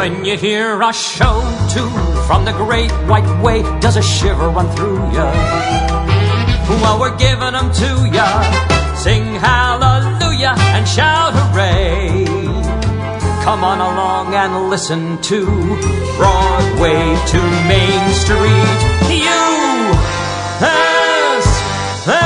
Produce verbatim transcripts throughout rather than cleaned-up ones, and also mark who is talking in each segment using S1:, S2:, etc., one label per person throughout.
S1: When you hear a show tune from the great white way, does a shiver run through ya? Well, we're giving them to ya. Sing hallelujah and shout hooray. Come on along and listen to Broadway to Main Street. U S A.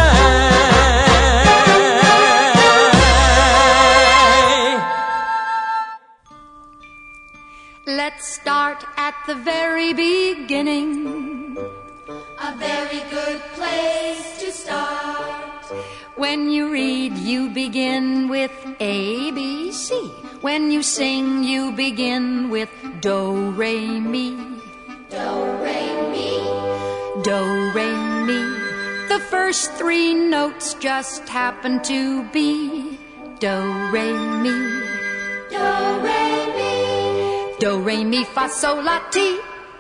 S2: Let's start at the very beginning.
S3: A very good place to start.
S2: When you read, you begin with A, B, C. When you sing, you begin with Do, Re, Mi.
S3: Do, Re, Mi.
S2: Do, Re, Mi. The first three notes just happen to be Do, Re, Mi.
S3: Do, Re, Mi.
S2: Do, Re, Mi, Fa, Sol, La, Ti.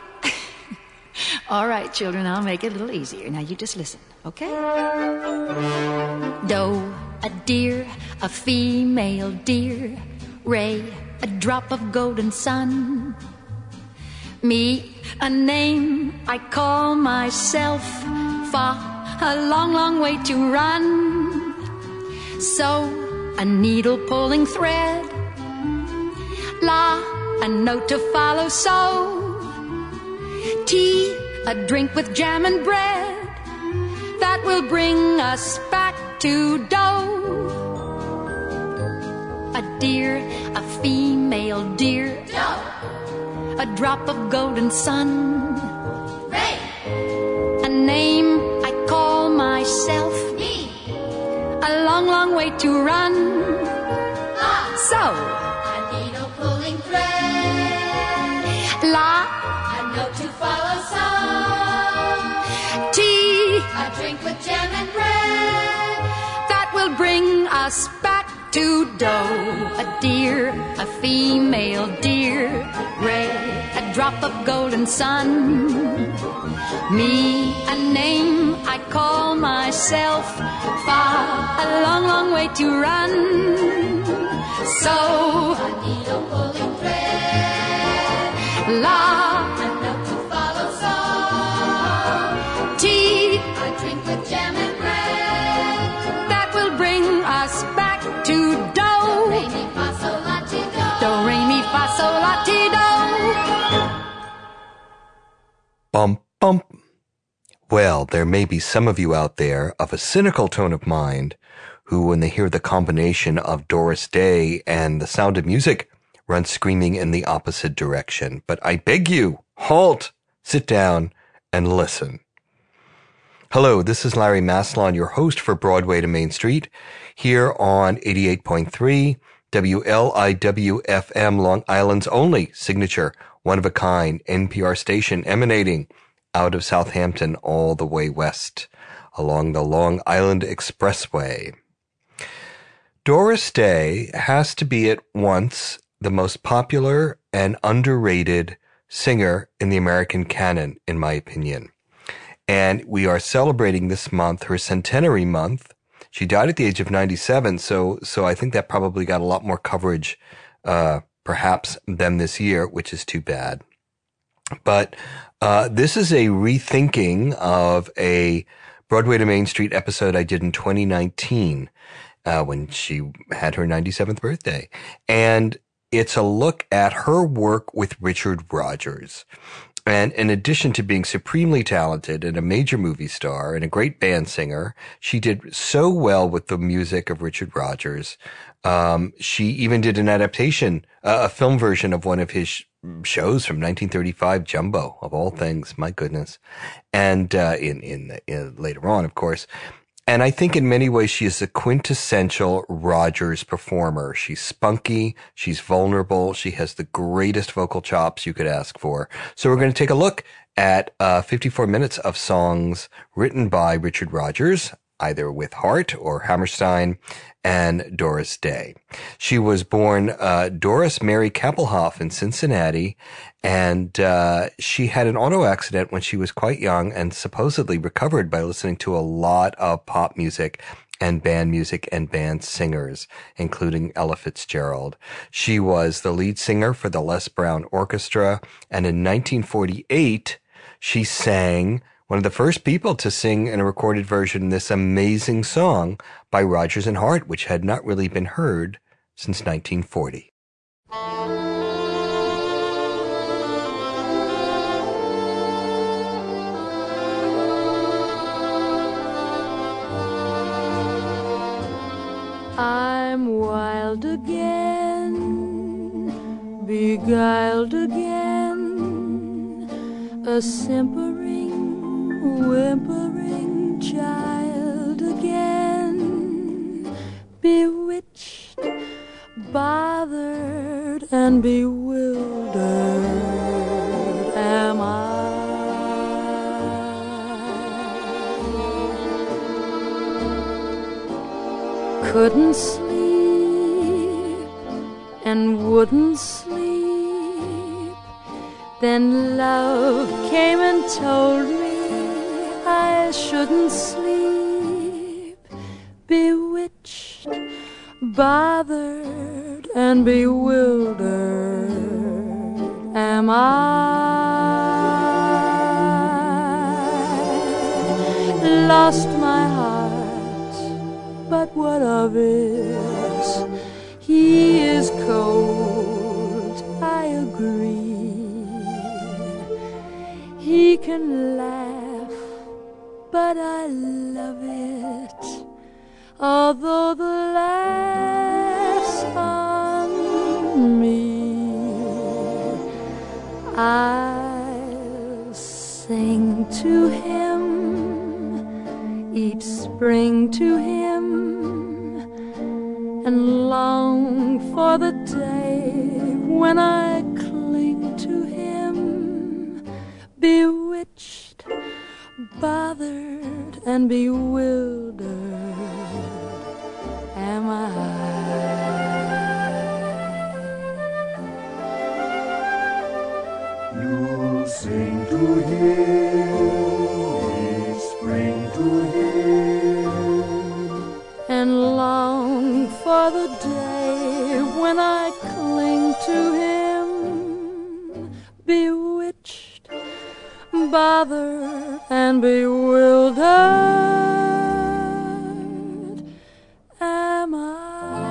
S2: All right, children, I'll make it a little easier. Now you just listen, okay? Do, a deer, a female deer. Re, a drop of golden sun. Mi, a name I call myself. Fa, a long, long way to run. So, a needle pulling thread. La, a note to follow. So, Ti, a drink with jam and bread that will bring us back to Do. A deer, a female deer.
S3: Do.
S2: A drop of golden sun.
S3: Re.
S2: A name I call myself.
S3: Mi.
S2: A long, long way to run.
S3: La.
S2: So,
S3: A needle pulling thread.
S2: La.
S3: A note to follow. So,
S2: Ti,
S3: a drink with jam and bread
S2: that will bring us back to Do. A deer, a female deer. Re, a drop of golden sun. Mi, a name I call myself. Fa, a long, long way to run. So,
S3: a needle pulling thread.
S2: La,
S3: A note to follow. So,
S2: Ti,
S3: a drink with jam and bread.
S2: that will bring us back to Do.
S3: Re, mi, fa, sol, la, ti, do.
S2: Do, Re, Mi, Fa, Sol, La, Ti, Do.
S4: Bump, bump. Well, there may be some of you out there of a cynical tone of mind who, when they hear the combination of Doris Day and The Sound of Music, run screaming in the opposite direction. But I beg you, halt, sit down, and listen. Hello, this is Larry Maslon, your host for Broadway to Main Street, here on eighty-eight point three W L I W F M, Long Island's only signature, one-of-a-kind N P R station emanating out of Southampton all the way west along the Long Island Expressway. Doris Day has to be at once the most popular and underrated singer in the American canon, in my opinion. And we are celebrating this month her centenary month. She died at the age of ninety-seven, so so I think that probably got a lot more coverage, uh, perhaps, than this year, which is too bad. But uh, this is a rethinking of a Broadway to Main Street episode I did in twenty nineteen, uh, when she had her ninety-seventh birthday. And it's a look at her work with Richard Rodgers. And in addition to being supremely talented and a major movie star and a great band singer, she did so well with the music of Richard Rodgers. Um, she even did an adaptation, uh, a film version of one of his sh- shows from nineteen thirty-five, Jumbo, of all things, my goodness. And, uh, in, in, in later on, of course. And I think in many ways she is a quintessential Rodgers performer. She's spunky, she's vulnerable, she has the greatest vocal chops you could ask for. So we're going to take a look at uh, fifty-four minutes of songs written by Richard Rodgers, either with Hart or Hammerstein, and Doris Day. She was born uh, Doris Mary Kappelhoff in Cincinnati, and uh, she had an auto accident when she was quite young and supposedly recovered by listening to a lot of pop music and band music and band singers, including Ella Fitzgerald. She was the lead singer for the Les Brown Orchestra, and in nineteen forty-eight, she sang, one of the first people to sing in a recorded version, this amazing song by Rodgers and Hart, which had not really been heard since nineteen forty.
S2: I'm wild again, beguiled again, a simpering, whimpering child again, bewitched, bothered, and bewildered am I. Couldn't sleep and wouldn't sleep. Then love came and told me I shouldn't sleep. Bewitched, bothered, and bewildered am I. Lost my heart, but what of it? He is cold, I agree. He can laugh, but I love it, although the laugh's on me. I'll sing to him each spring to him, and long for the day when I cling to him. Bewitched, bothered, and bewildered am I.
S5: You'll sing to him, spring to him,
S2: and long for the day when I cling to him. Bewitched, bothered, and bewildered am I.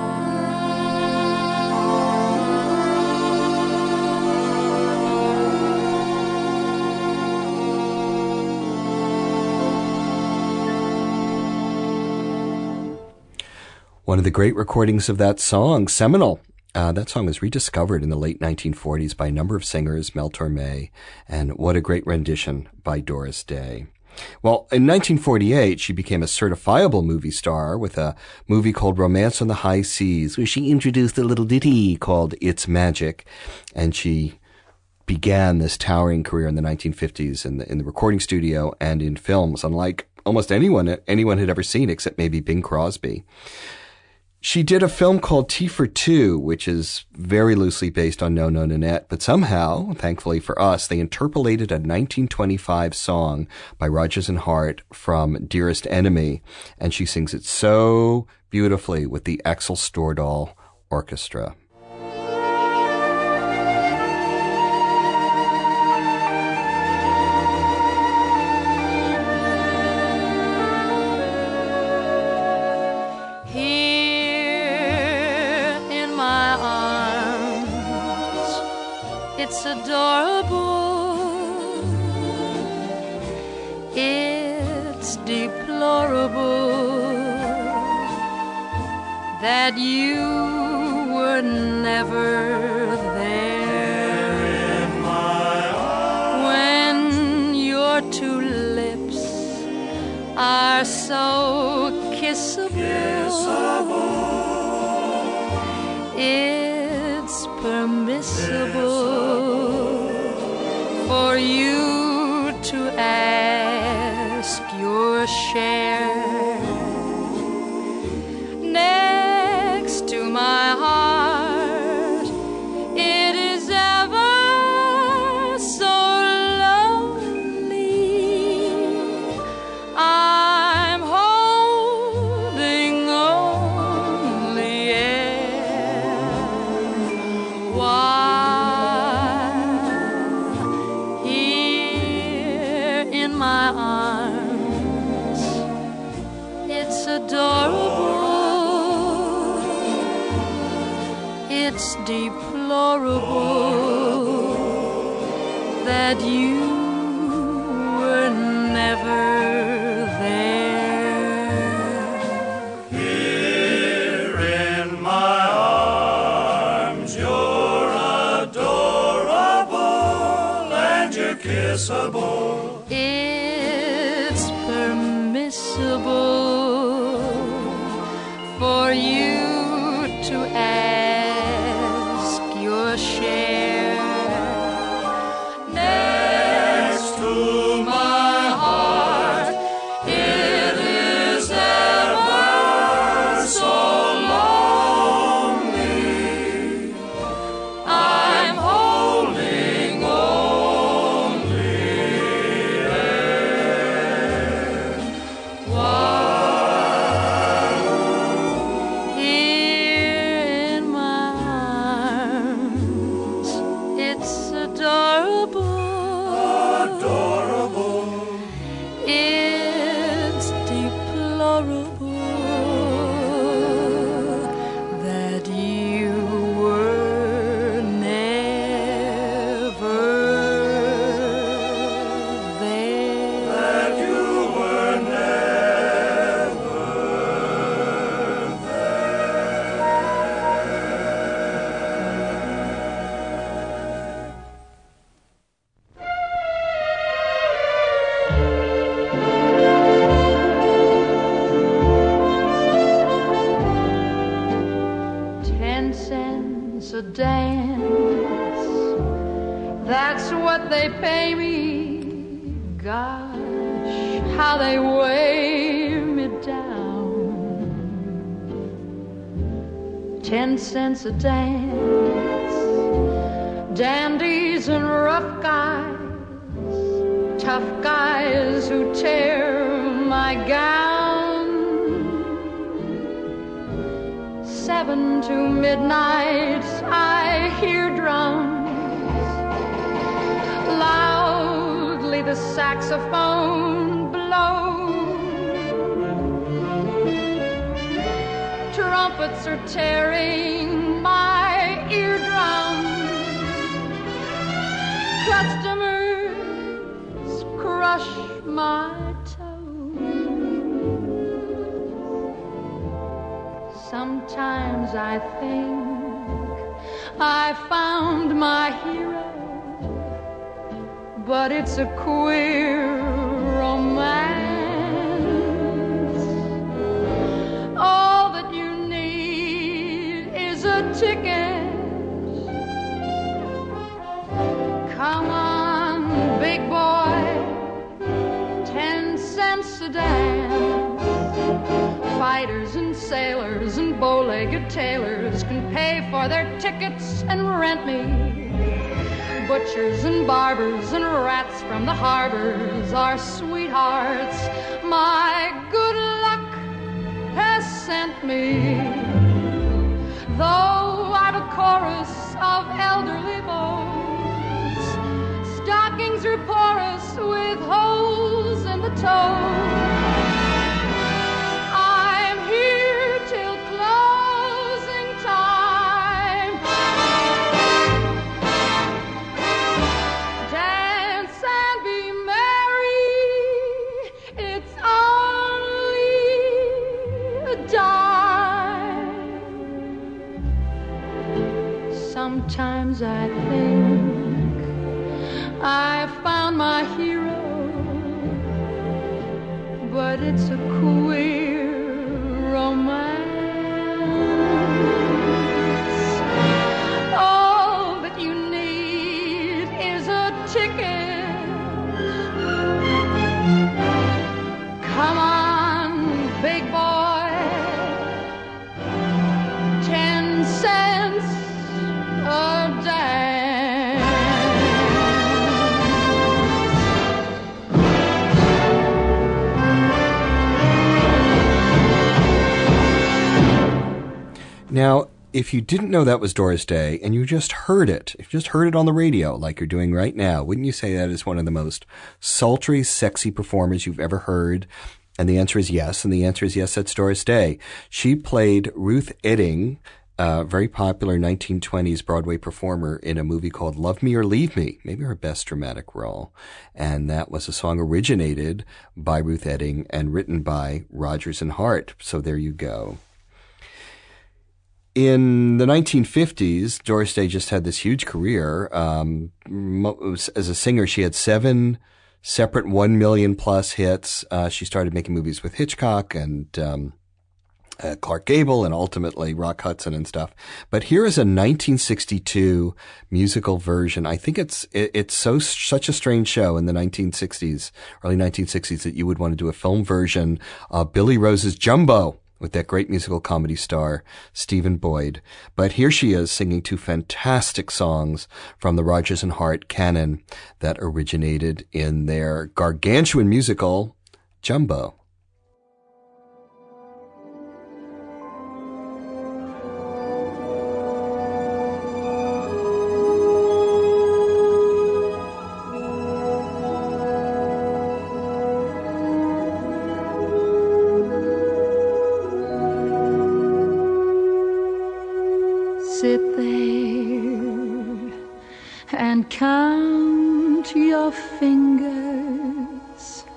S4: One of the great recordings of that song, seminal. Uh, that song was rediscovered in the late nineteen forties by a number of singers, Mel Torme, and what a great rendition by Doris Day. Well, in nineteen forty-eight, she became a certifiable movie star with a movie called Romance on the High Seas, where she introduced a little ditty called It's Magic, and she began this towering career in the nineteen fifties in the, in the recording studio and in films, unlike almost anyone anyone had ever seen except maybe Bing Crosby. She did a film called Tea for Two, which is very loosely based on No No Nanette, but somehow, thankfully for us, they interpolated a nineteen twenty-five song by Rodgers and Hart from Dearest Enemy, and she sings it so beautifully with the Axel Stordahl Orchestra.
S2: It's adorable, it's deplorable that you were never there in my arms. When your two lips are so kissable, kissable. It's permissible for you to ask your share. Next to my heart, it is ever so lonely. I'm holding it's deplorable that you were never there.
S5: Here in my arms, you're adorable and you're kissable.
S2: It's permissible for you to ask your share. Next to my heart, it is ever so lonely. I'm holding only air. While here in my arms, it's adorable.
S5: Adorable.
S2: It's deplorable that you were never there.
S5: That you were never
S2: Ten cents a dance, that's what they pay me. Gosh, how they weigh me down. Ten cents a dance, dandies and rough guys, tough guys who tear my gown. Seven to midnight, I hear drums. Loudly the saxophone blows. Trumpets are tearing my eardrums. Customers crush my sometimes I think I found my hero, but it's a queer romance. All that you need is a ticket. Come on, big boy, ten cents a dance. Fighters and sailors and bow-legged tailors can pay for their tickets and rent me. Butchers and barbers and rats from the harbors are sweethearts my good luck has sent me. Though I've a chorus of elderly beaus, stockings are porous with holes in the toes. Sometimes I think I found my hero, but it's a queer romance. All that you need is a ticket. Come on, big boy, ten cents a dance.
S4: Now, if you didn't know that was Doris Day and you just heard it, if you just heard it on the radio like you're doing right now, wouldn't you say that is one of the most sultry, sexy performers you've ever heard? And the answer is yes. And the answer is yes, that's Doris Day. She played Ruth Etting a very popular nineteen twenties Broadway performer in a movie called Love Me or Leave Me, maybe her best dramatic role. And that was a song originated by Ruth Etting and written by Rodgers and Hart. So there you go. In the nineteen fifties, Doris Day just had this huge career. Um, as a singer, she had seven separate one million plus hits. Uh, she started making movies with Hitchcock and um, uh, Clark Gable and ultimately Rock Hudson and stuff. But here is a nineteen sixty-two musical version. I think it's it, it's so such a strange show in the nineteen sixties, early nineteen sixties, that you would want to do a film version of Billy Rose's Jumbo with that great musical comedy star, Stephen Boyd. But here she is singing two fantastic songs from the Rodgers and Hart canon that originated in their gargantuan musical, Jumbo.
S2: Sit there and count your fingers.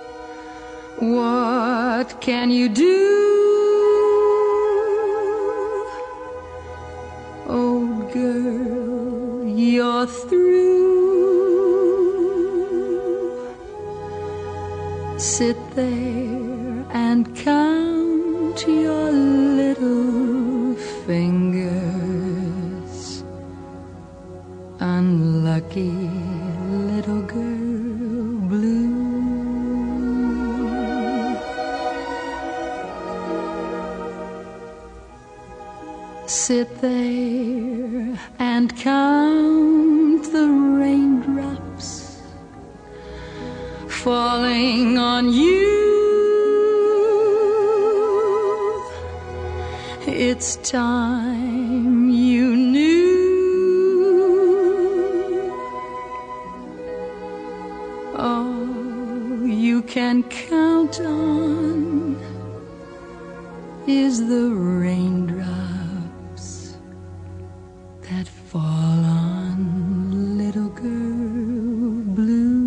S2: What can you do? Old girl, you're through. Sit there and count your little fingers. Unlucky little girl blue. Sit there and count the raindrops falling on you. It's time you knew. All you can count on is the raindrops that fall on little girl blue.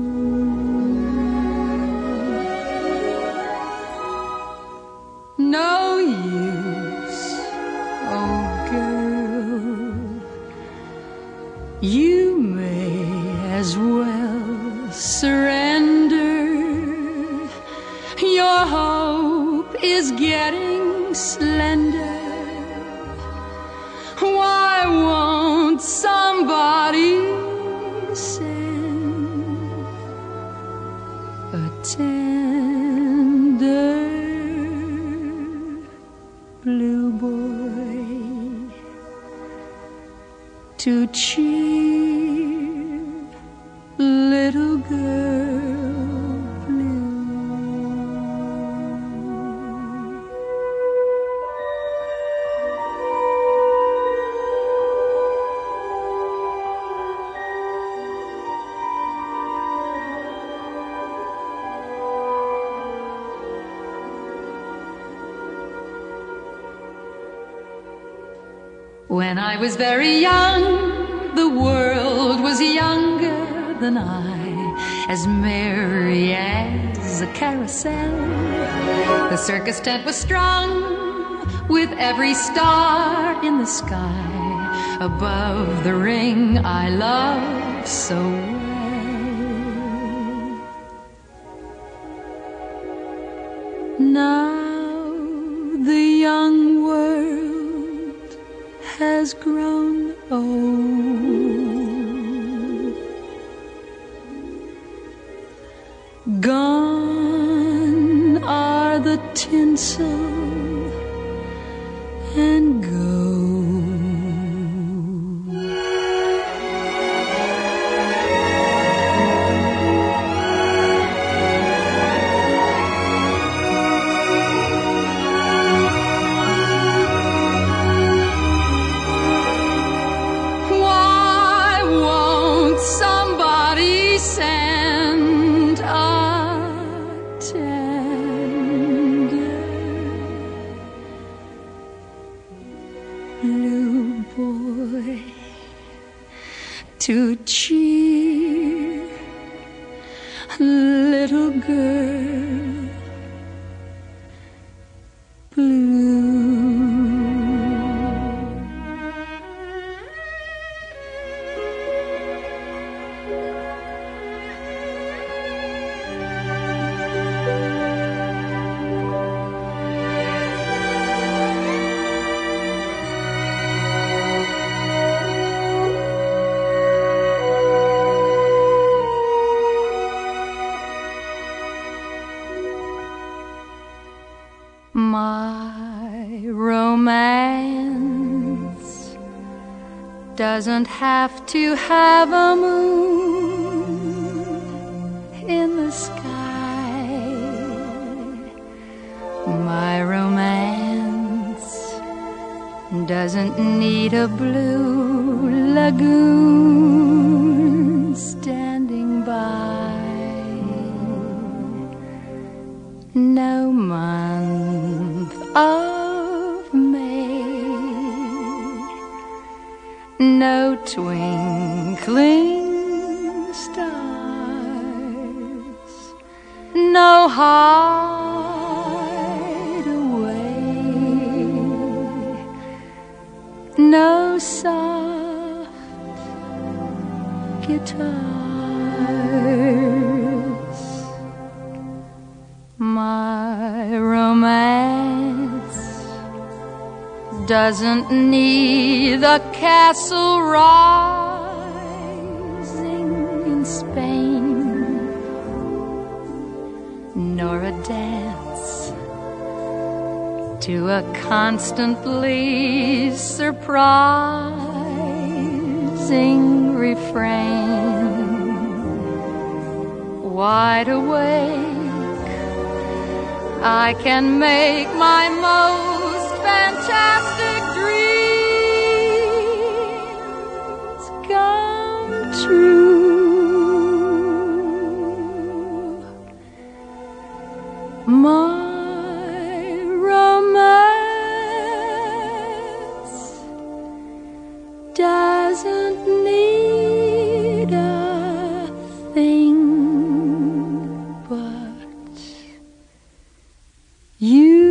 S2: No use, oh girl, you may as well surrender. Your hope is getting slender. Why won't somebody send a tender blue boy to cheer little girl blue? When I was very young, the world was younger than I, as merry as a carousel. The circus tent was strung with every star in the sky above the ring I love so well. Now the young world has grown old. Gone are the tinsel and gold. blue boy to cheer little girl blue. My romance doesn't have to have a moon in the sky. My romance doesn't need a blue lagoon standing by. No month of May, no twinkling stars, no hideaway, no soft guitars. My romance doesn't need a castle rising in Spain, nor a dance to a constantly surprising refrain. Wide awake, I can make my most fantastic dreams come true. My romance doesn't need a thing but you.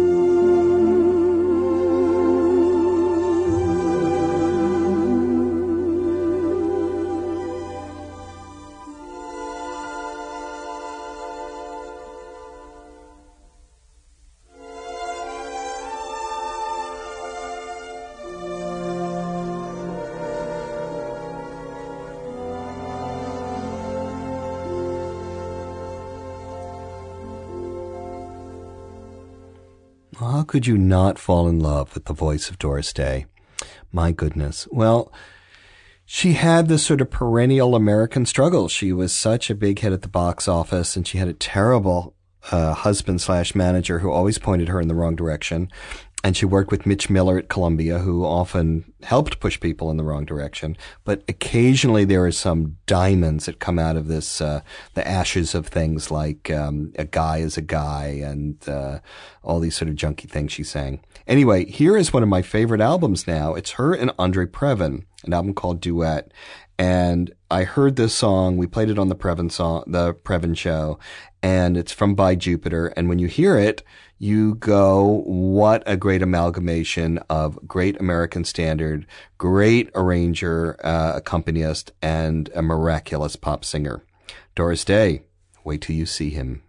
S4: How could you not fall in love with the voice of Doris Day? My goodness. Well, she had this sort of perennial American struggle. She was such a big hit at the box office, and she had a terrible uh, husband slash manager who always pointed her in the wrong direction. And she worked with Mitch Miller at Columbia, who often helped push people in the wrong direction. But occasionally there are some diamonds that come out of this, uh, the ashes of things like um, A Guy is a Guy and uh, all these sort of junky things she sang. Anyway, here is one of my favorite albums now. It's her and Andre Previn, an album called Duet. And I heard this song. We played it on the Previn song, the Previn show, and it's from By Jupiter. And when you hear it, you go, what a great amalgamation of great American standard, great arranger, uh, accompanist, and a miraculous pop singer. Doris Day, wait till you see him.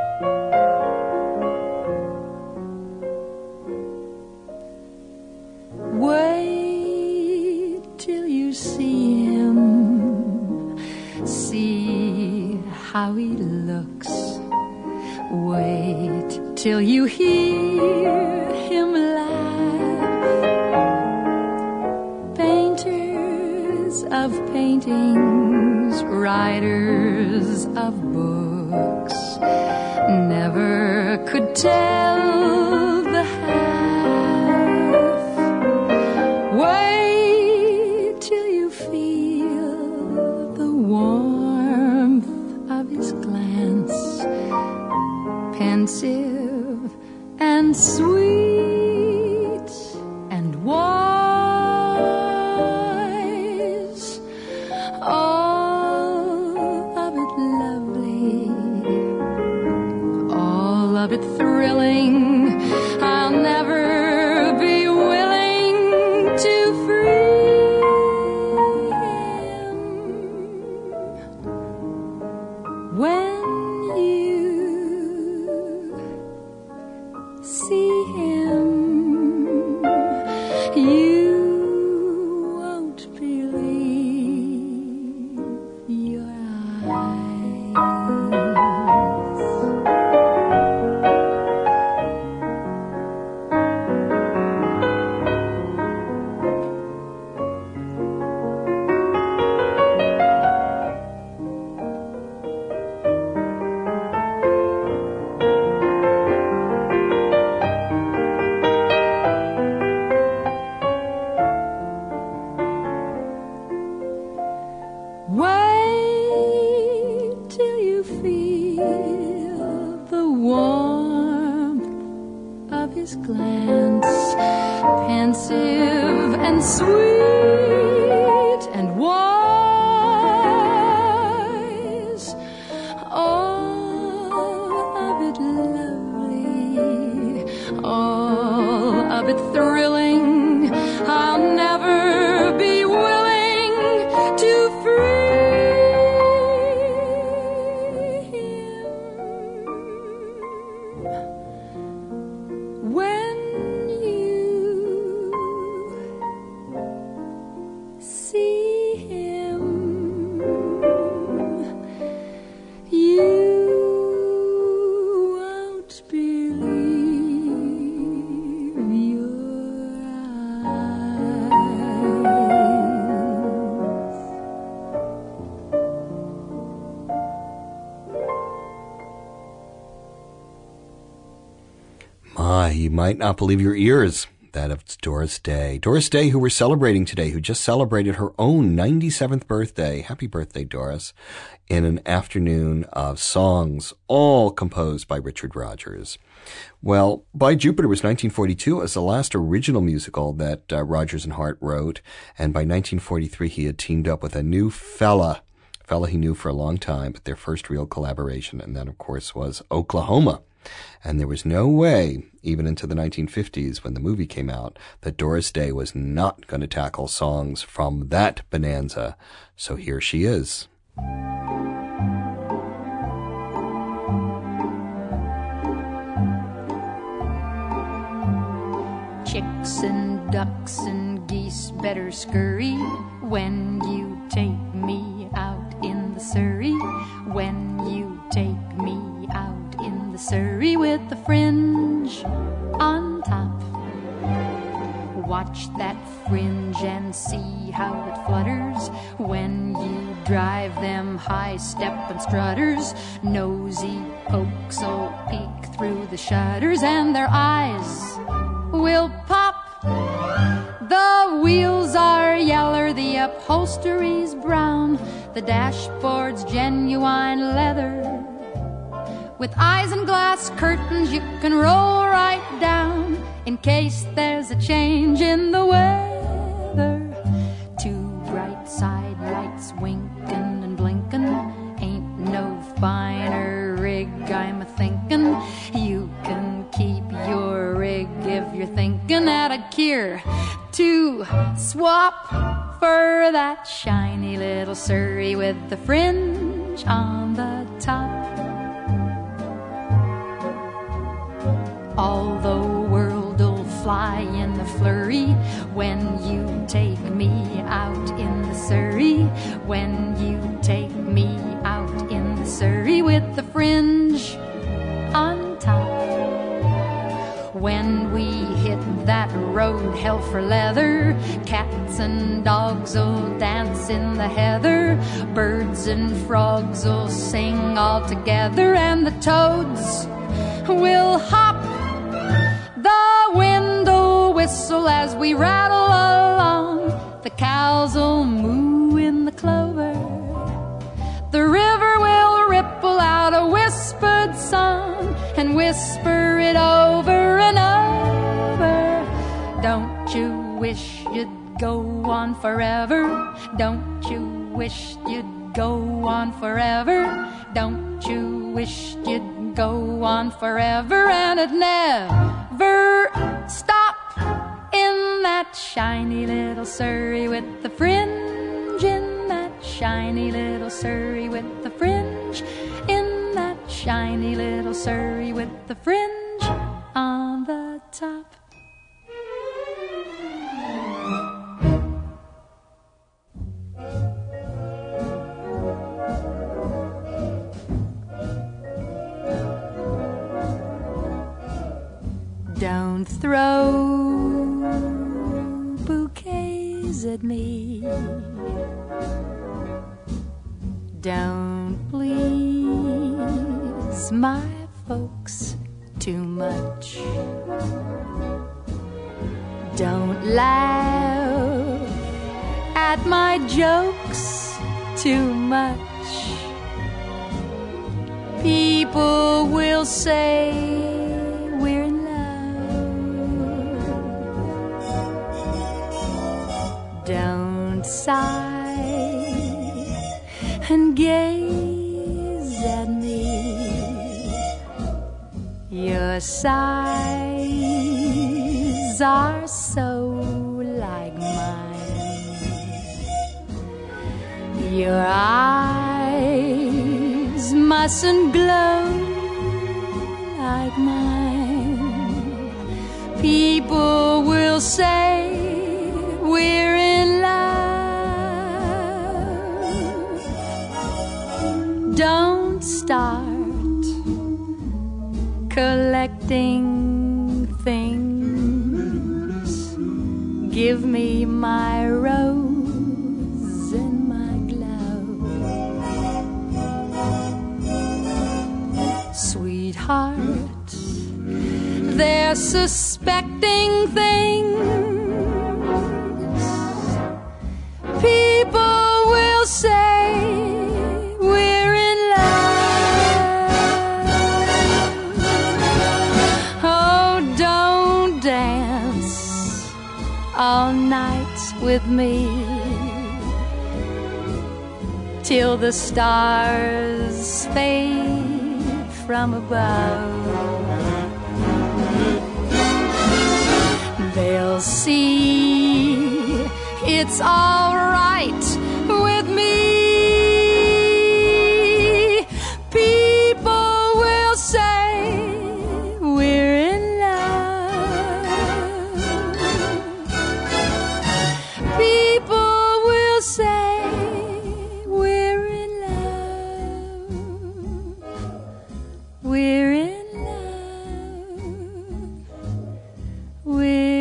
S2: Wait till you see him, see how he looks. Wait till you hear him laugh. Painters of paintings, writers of books, never could tell the half. Wait till you feel the warmth of his glance, pensive and sweet and warm. you won't believe your eyes. Wait till you feel the warmth of his glance, pensive and sweet and wise, all of it lovely, all of it thrilling. I'll never be willing to free him. When you see him, you won't believe your eyes.
S4: My, you might not believe your ears. That of Doris Day. Doris Day, who we're celebrating today, who just celebrated her own ninety-seventh birthday. Happy birthday, Doris. In an afternoon of songs, all composed by Richard Rodgers. Well, By Jupiter was nineteen forty-two. It was the last original musical that uh, Rodgers and Hart wrote. And by nineteen forty-three, he had teamed up with a new fella, fella he knew for a long time, but their first real collaboration. And that, of course, was Oklahoma. And there was no way, even into the nineteen fifties when the movie came out, that Doris Day was not going to tackle songs from that bonanza. So here she is.
S2: Chicks and ducks and geese better scurry when you take me out in the Surrey. When you take me out in the Surrey with the fringe on top. Watch that fringe and see how it flutters when you drive them high-steppin' strutters. Nosy folks'll peek through the shutters and their eyes will pop. The wheels are yeller, the upholstery's brown, the dashboard's genuine leather. With eyes and glass curtains you can roll right down in case there's a change in the weather. Two bright side lights winkin' and blinkin', ain't no finer rig I'm a-thinkin'. You can keep your rig if you're thinkin' at a gear to swap for that shiny little Surrey with the fringe on the top. All the world'll fly in a flurry when you take me out in the Surrey. When you take me out in the Surrey with the fringe on top. When we hit that road hell for leather, cats and dogs'll dance in the heather, birds and frogs'll sing all together, and the toads will hop. The wind'll whistle as we rattle along, the cows'll moo in the clover, the river will ripple out a whispered song and whisper it over and over. Don't you wish you'd go on forever? Don't you wish you'd go on forever? Don't you wish you'd go on forever and it'd never stop in that shiny little Surrey with the fringe, in that shiny little Surrey with the fringe, in that shiny little Surrey with the fringe on the top. gaze at me. Don't please my folks too much. Don't laugh at my jokes too much. People will say we're in love. Don't sigh and gaze at me. Your sighs are so like mine. Your eyes mustn't glow like mine. People will say we're in love. Don't start collecting things. Give me my rose and my glove. Sweetheart, they're suspecting things. People will say we're in love. Oh, don't dance all night with me till the stars fade from above. They'll see it's all right with me. People will say we're in love. People will say we're in love. We're in love. We're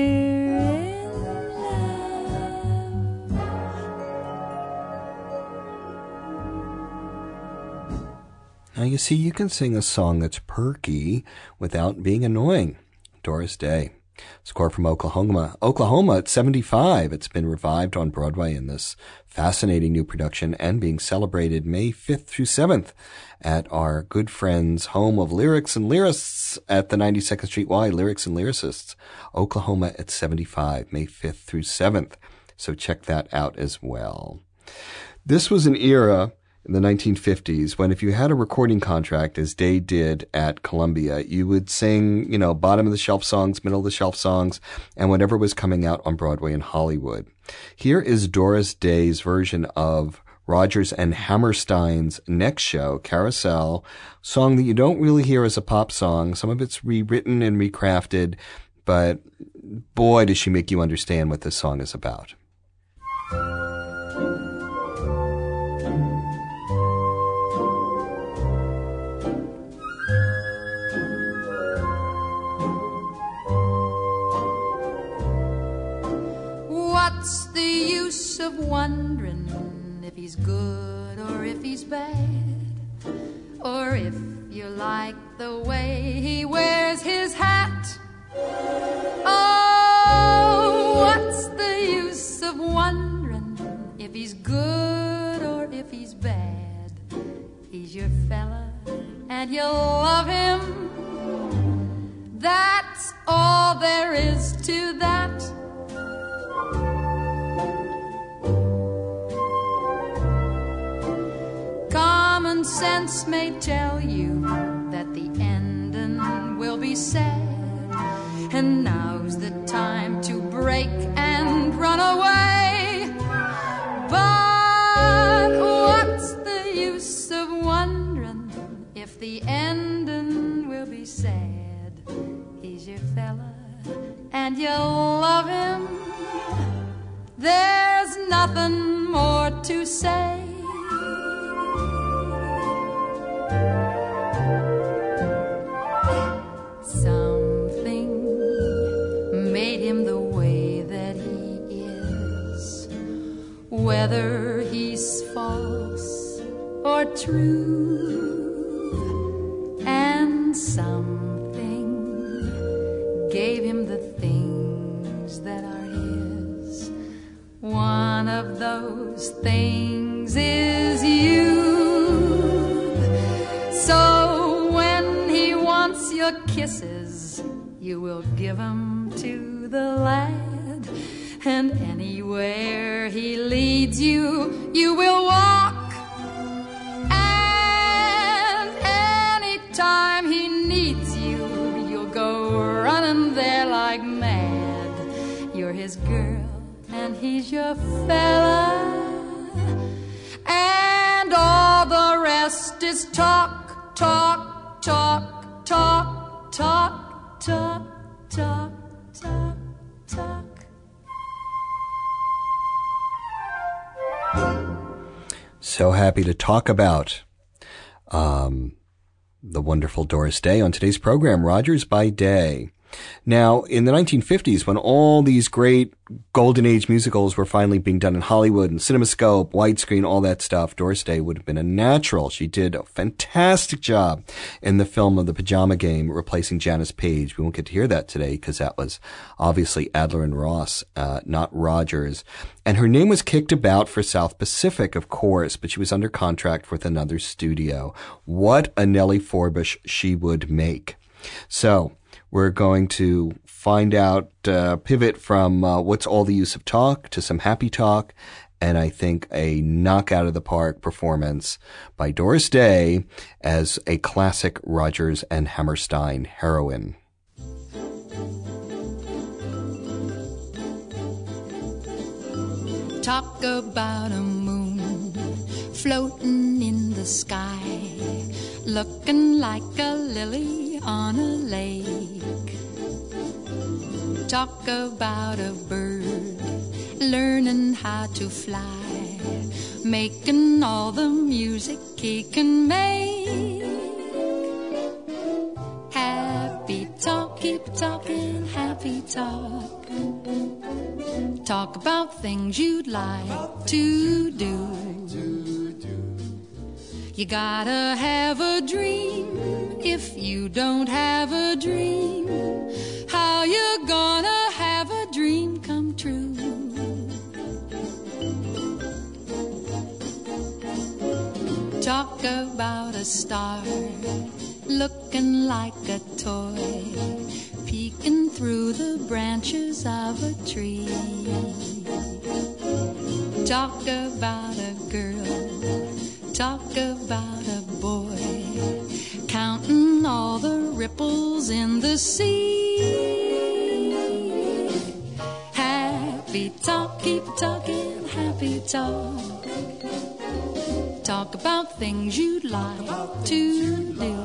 S4: Now, you see, you can sing a song that's perky without being annoying. Doris Day. Score from Oklahoma. Oklahoma at seventy-five. It's been revived on Broadway in this fascinating new production and being celebrated May fifth through seventh at our good friends' home of lyrics and lyrists at the ninety-second Street Y, Lyrics and Lyricists. Oklahoma at seventy-five, May fifth through seventh. So check that out as well. This was an era in the nineteen fifties, when if you had a recording contract, as Day did at Columbia, you would sing, you know, bottom of the shelf songs, middle of the shelf songs, and whatever was coming out on Broadway in Hollywood. Here is Doris Day's version of Rodgers and Hammerstein's next show, Carousel, song that you don't really hear as a pop song. Some of it's rewritten and recrafted, but boy, does she make you understand what this song is about.
S2: What's the use of wondering if he's good or if he's bad, or if you like the way he wears his hat? Oh, what's the use of wondering if he's good or if he's bad? He's your fella and you love him. That's all there is to that. Common sense may tell you that the ending will be sad, and now's the time to break and run away. But what's the use of wondering if the ending will be sad? He's your fella and you love him. There's nothing more to say. Something made him the way that he is. whether he's false or true. And something gave him the things that are his. One of those things is you. So when he wants your kisses, you will give 'em to the lad. And anywhere he leads you, you will walk. And anytime he needs you, you'll go running there like mad. You're his girl and he's your fella. And all the rest is talk, talk, talk, talk, talk, talk, talk, talk, talk.
S4: So happy to talk about um, the wonderful Doris Day on today's program, Rogers by Day. Now, in the nineteen fifties, when all these great golden age musicals were finally being done in Hollywood and CinemaScope, widescreen, all that stuff, Doris Day would have been a natural. She did a fantastic job in the film of The Pajama Game, replacing Janice Page. We won't get to hear that today because that was obviously Adler and Ross, uh, not Rogers. And her name was kicked about for South Pacific, of course, but she was under contract with another studio. What a Nellie Forbush she would make. So, we're going to find out, uh, pivot from uh, what's all the use of talk to some happy talk, and I think a knockout of the park performance by Doris Day as a classic Rodgers and Hammerstein heroine.
S2: Talk about a moon floating in the sky, looking like a lily on a lake. Talk about a bird learning how to fly, making all the music he can make. Happy talk, keep talking, happy talk. Talk about things you'd like to do. You gotta have a dream. If you don't have a dream, how you gonna have a dream come true? Talk about a star looking like a toy, peeking through the branches of a tree. Talk about a girl, talk about a boy, counting all the ripples in the sea. Happy talk, keep talking, happy talk. Talk about things you'd like to do.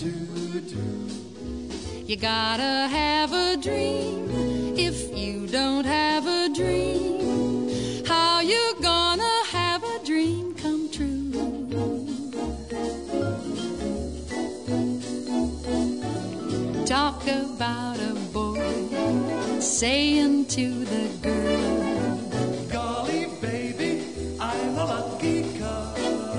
S2: You gotta have a dream. If you don't have a dream, how you gonna have a dream come true? Talk about a boy saying to the girl,
S5: Golly, baby, I'm a lucky cuss.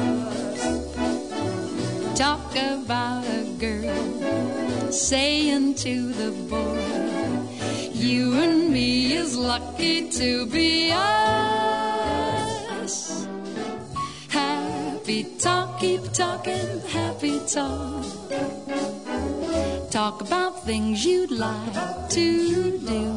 S2: talk about a girl saying to the boy, you and me is lucky to be us. Happy talk, keep talking, happy talk. Talk about things you'd like to do.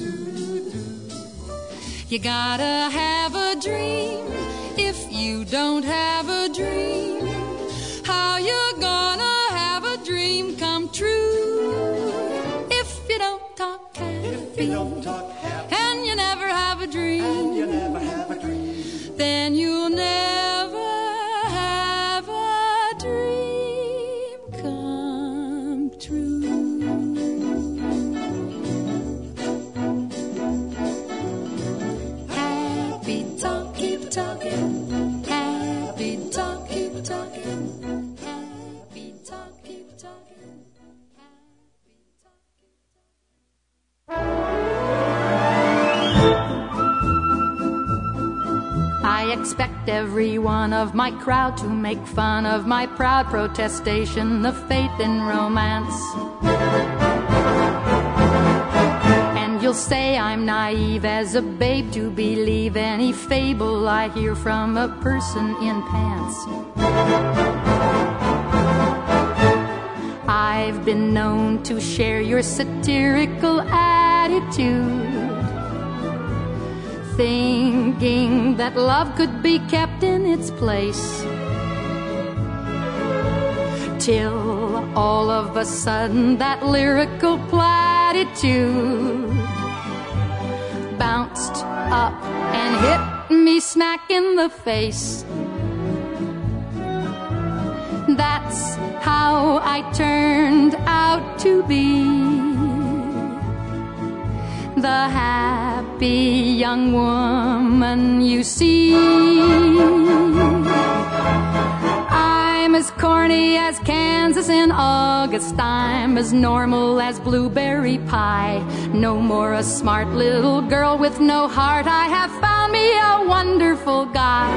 S2: You gotta have a dream. If you don't have a dream, how you gonna have a dream come true? If you don't talk happy,
S5: If you don't talk happy,
S2: and you never have a dream,
S5: and you never have a dream,
S2: then you'll never have a dream come true. Happy talk, keep talking. Happy talk, keep talking. I expect every one of my crowd to make fun of my proud protestation of faith in romance. And you'll say I'm naive as a babe to believe any fable I hear from a person in pants. I've been known to share your satirical attitude, thinking that love could be kept in its place, till all of a sudden that lyrical platitude bounced up and hit me smack in the face. That's how I turned out to be, the happy young woman you see. I'm as corny as Kansas in August. I'm as normal as blueberry pie. No more a smart little girl with no heart. I have found me a wonderful guy.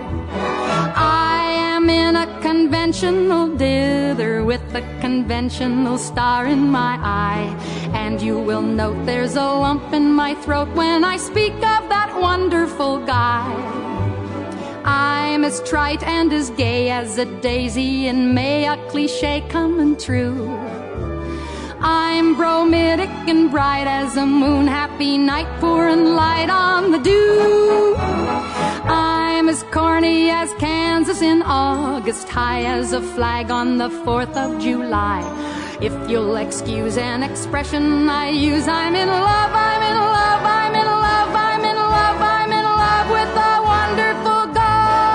S2: I am in a conventional dither with a conventional star in my eye. And you will note there's a lump in my throat when I speak of that wonderful guy. I'm as trite and as gay as a daisy in May, a cliche coming true. I'm bromidic and bright as a moon, happy night pouring light on the dew. I'm as corny as Kansas in August, high as a flag on the fourth of July. If you'll excuse an expression I use, I'm in love, I'm in love, I'm in love, I'm in love, I'm in love with a wonderful guy.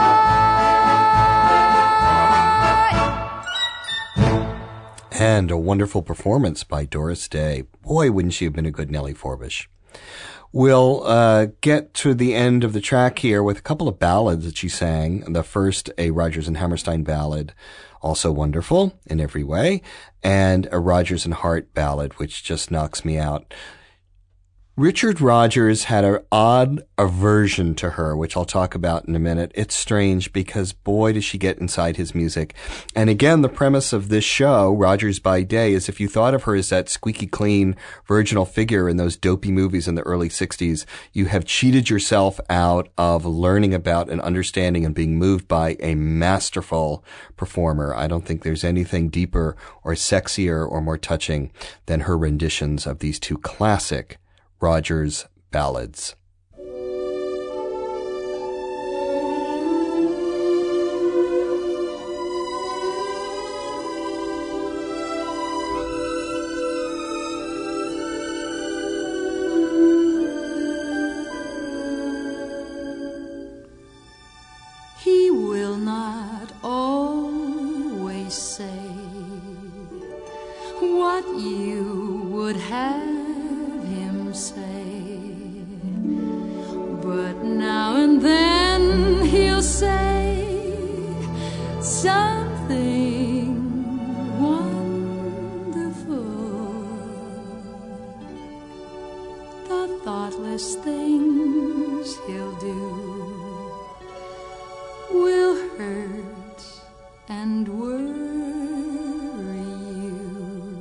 S4: And a wonderful performance by Doris Day. Boy, wouldn't she have been a good Nellie Forbush. We'll uh, get to the end of the track here with a couple of ballads that she sang. The first, a Rodgers and Hammerstein ballad, also wonderful in every way, and a Rodgers and Hart ballad, which just knocks me out. Richard Rodgers had an odd aversion to her, which I'll talk about in a minute. It's strange because, boy, does she get inside his music. And again, the premise of this show, Rodgers by Day, is if you thought of her as that squeaky clean, virginal figure in those dopey movies in the early sixties, you have cheated yourself out of learning about and understanding and being moved by a masterful performer. I don't think there's anything deeper or sexier or more touching than her renditions of these two classic Rodgers ballads.
S2: He will not always say what you would have say, but now and then he'll say something wonderful. The thoughtless things he'll do will hurt and worry you.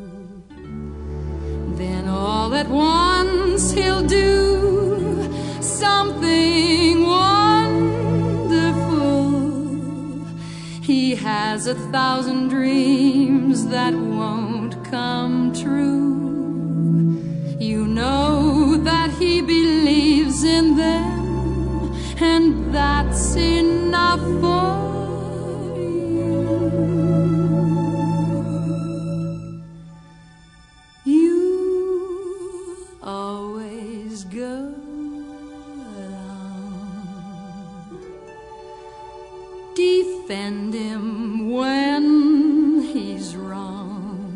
S2: Then all at once he'll do something wonderful. He has a thousand dreams that won't come true. You know that he believes in them, and that's enough for defend him when he's wrong,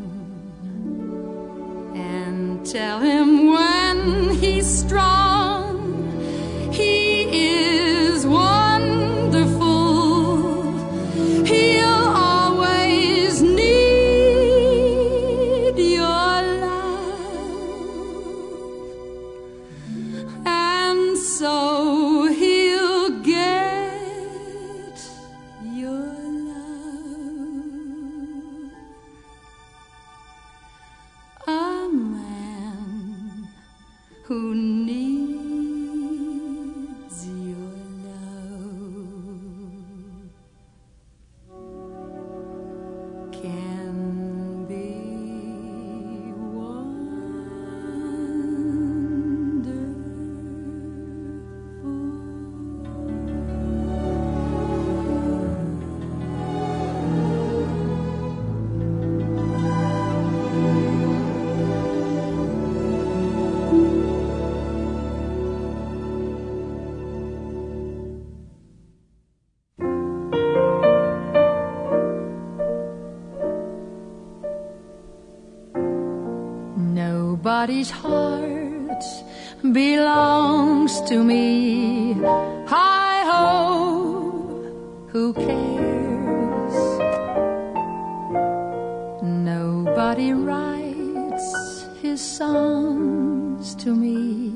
S2: and tell him when he's strong. He is wonderful. He'll always need your love, and so he'll get Nobody's heart belongs to me. Hi-ho, who cares? Nobody writes his songs to me.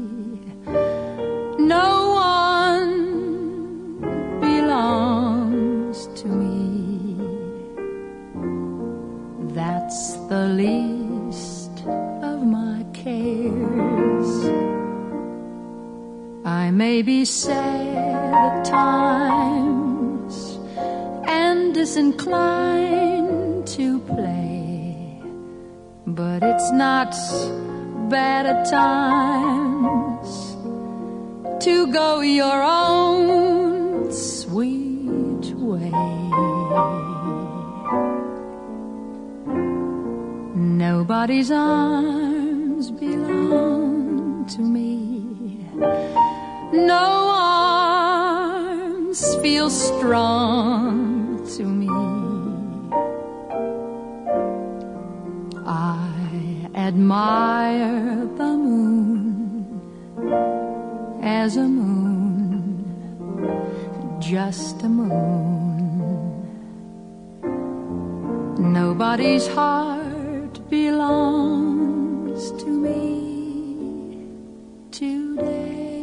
S2: No one belongs to me. That's the least of my cares. I may be sad at times and disinclined to play, but it's not bad at times to go your own sweet way. Nobody's arms belong to me. No arms feel strong to me. I admire the moon as a moon, just a moon. Nobody's heart belongs to me today.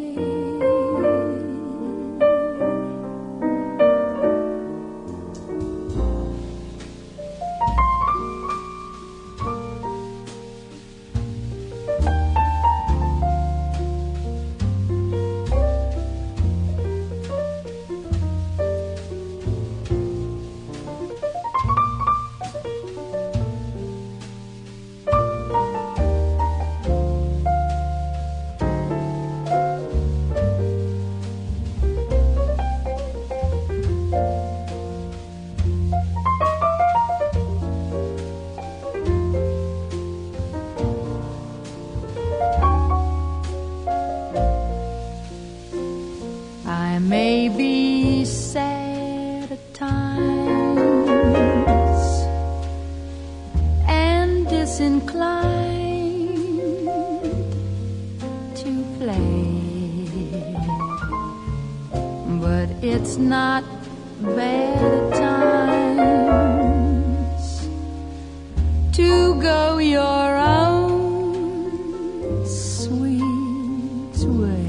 S2: I may be sad at times and disinclined to play, but it's not bad at times to go your own sweet way.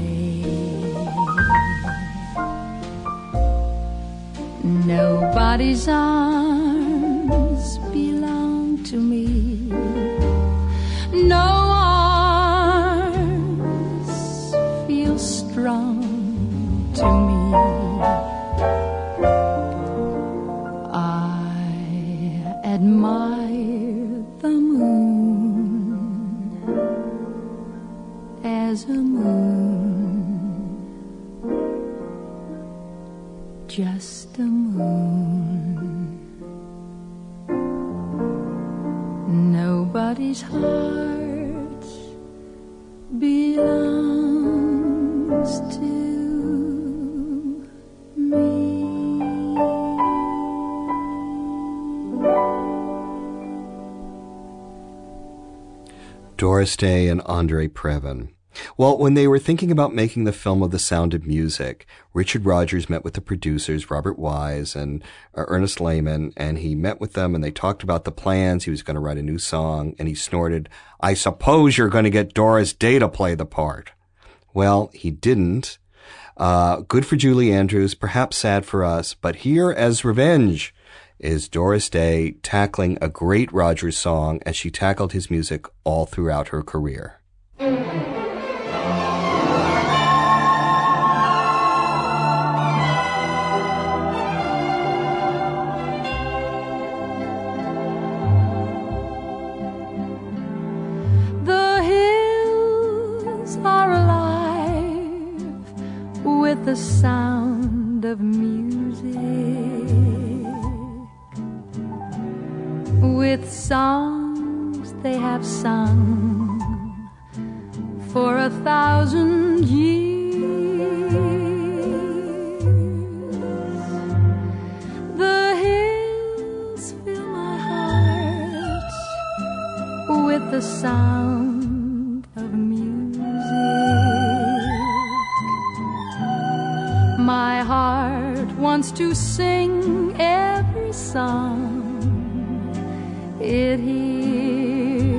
S2: Nobody's arms belong to me. No arms feel strong to me. I admire the moon as a moon, just a moon. Nobody's heart belongs to me.
S4: Doris Day and Andre Previn. Well, when they were thinking about making the film of The Sound of Music, Richard Rodgers met with the producers, Robert Wise and uh, Ernest Lehman, and he met with them and they talked about the plans. He was going to write a new song, and he snorted, "I suppose you're going to get Doris Day to play the part." Well, he didn't. Uh, good for Julie Andrews, perhaps sad for us, but here as revenge is Doris Day tackling a great Rodgers song as she tackled his music all throughout her career.
S2: The sound of music, with songs they have sung for a thousand years. My heart wants to sing every song it hears.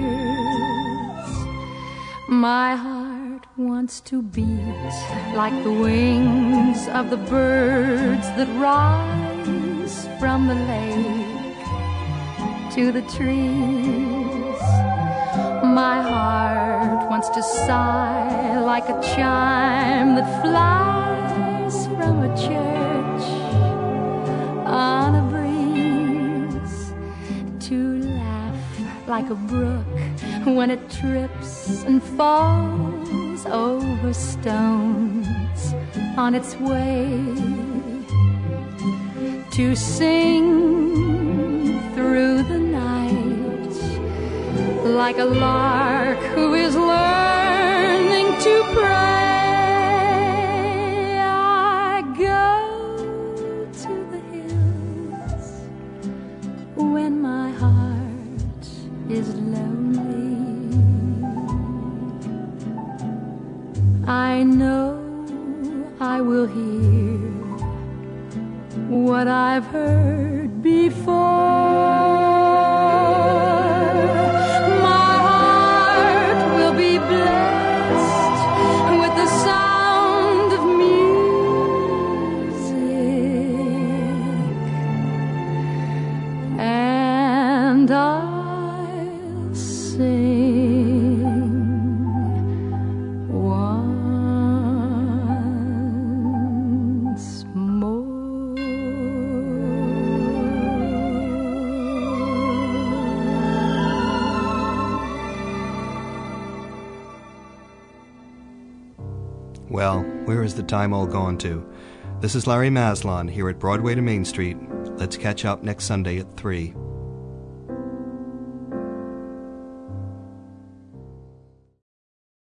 S2: My heart wants to beat like the wings of the birds that rise from the lake to the trees. My heart wants to sigh like a chime that flies from a church on a breeze, to laugh like a brook when it trips and falls over stones on its way, to sing through the night like a lark who is learning to pray. I go to the hills when my heart is lonely. I know I will hear what I've heard before. And I'll sing once more.
S6: Well, where is the time all gone to? This is Larry Maslon here at Broadway to Main Street. Let's catch up next Sunday at three.